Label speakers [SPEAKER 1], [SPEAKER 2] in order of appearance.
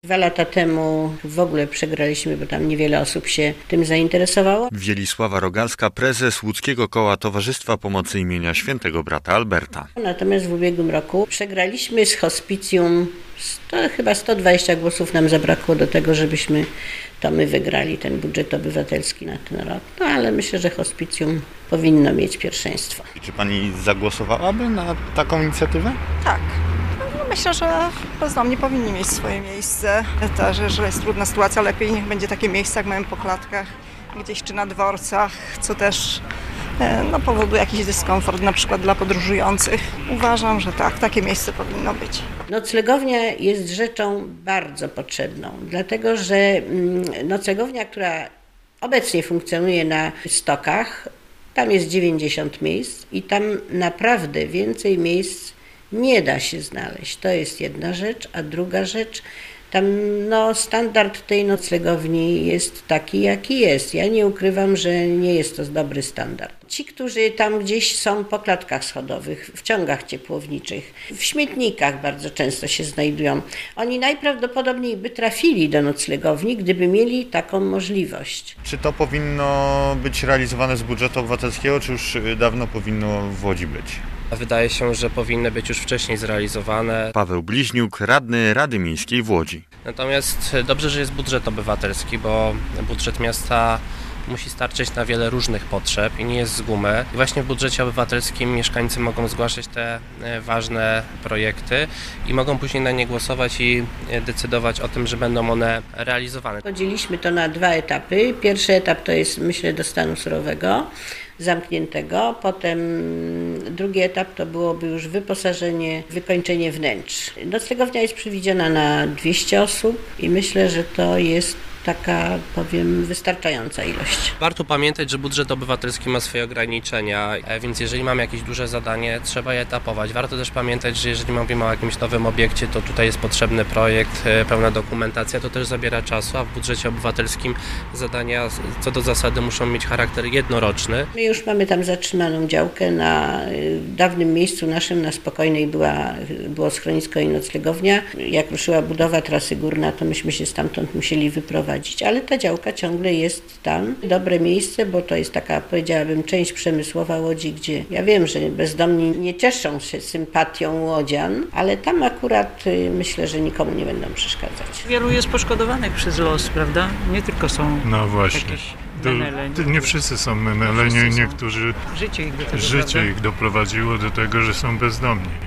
[SPEAKER 1] 2 lata temu w ogóle przegraliśmy, bo tam niewiele osób się tym zainteresowało.
[SPEAKER 2] Wielisława Rogalska, prezes Łódzkiego Koła Towarzystwa Pomocy imienia Świętego Brata Alberta.
[SPEAKER 1] Natomiast w ubiegłym roku przegraliśmy z hospicjum, chyba 120 głosów nam zabrakło do tego, żebyśmy my wygrali ten budżet obywatelski na ten rok. No ale myślę, że hospicjum powinno mieć pierwszeństwo.
[SPEAKER 2] I czy pani zagłosowałaby na taką inicjatywę?
[SPEAKER 3] Tak. No, myślę, że bezdomni powinni mieć swoje miejsce. Też, że jest trudna sytuacja, lepiej niech będzie takie miejsce, jak mają po klatkach, gdzieś czy na dworcach, co też powoduje jakiś dyskomfort, na przykład dla podróżujących. Uważam, że tak, takie miejsce powinno być.
[SPEAKER 1] Noclegownia jest rzeczą bardzo potrzebną, dlatego że noclegownia, która obecnie funkcjonuje na Stokach, tam jest 90 miejsc i tam naprawdę więcej miejsc nie da się znaleźć. To jest jedna rzecz, a druga rzecz, tam standard tej noclegowni jest taki, jaki jest. Ja nie ukrywam, że nie jest to dobry standard. Ci, którzy tam gdzieś są po klatkach schodowych, w ciągach ciepłowniczych, w śmietnikach bardzo często się znajdują, oni najprawdopodobniej by trafili do noclegowni, gdyby mieli taką możliwość.
[SPEAKER 2] Czy to powinno być realizowane z budżetu obywatelskiego, czy już dawno powinno w Łodzi być?
[SPEAKER 4] Wydaje się, że powinny być już wcześniej zrealizowane.
[SPEAKER 2] Paweł Bliźniuk, radny Rady Miejskiej w Łodzi.
[SPEAKER 4] Natomiast dobrze, że jest budżet obywatelski, bo budżet miasta musi starczyć na wiele różnych potrzeb i nie jest z gumy. I właśnie w budżecie obywatelskim mieszkańcy mogą zgłaszać te ważne projekty i mogą później na nie głosować i decydować o tym, że będą one realizowane.
[SPEAKER 1] Podzieliliśmy to na 2 etapy. Pierwszy etap to jest, myślę, do stanu surowego, zamkniętego. Potem drugi etap to byłoby już wyposażenie, wykończenie wnętrz. Noclegownia jest przewidziana na 200 osób i myślę, że to jest taka, wystarczająca ilość.
[SPEAKER 4] Warto pamiętać, że budżet obywatelski ma swoje ograniczenia, więc jeżeli mamy jakieś duże zadanie, trzeba je etapować. Warto też pamiętać, że jeżeli mówimy o jakimś nowym obiekcie, to tutaj jest potrzebny projekt, pełna dokumentacja, to też zabiera czasu, a w budżecie obywatelskim zadania co do zasady muszą mieć charakter jednoroczny.
[SPEAKER 1] My już mamy tam zatrzymaną działkę. Na dawnym miejscu naszym, na Spokojnej, było schronisko i noclegownia. Jak ruszyła budowa trasy Górna, to myśmy się stamtąd musieli wyprowadzić. Ale ta działka ciągle jest tam. Dobre miejsce, bo to jest taka, powiedziałabym, część przemysłowa Łodzi, gdzie ja wiem, że bezdomni nie cieszą się sympatią łodzian, ale tam akurat myślę, że nikomu nie będą przeszkadzać.
[SPEAKER 5] Wielu jest poszkodowanych przez los, prawda? Nie tylko są jakieś menele.
[SPEAKER 6] Nie wszyscy są menele, niektórzy
[SPEAKER 5] Życie ich doprowadziło
[SPEAKER 6] do tego, że są bezdomni.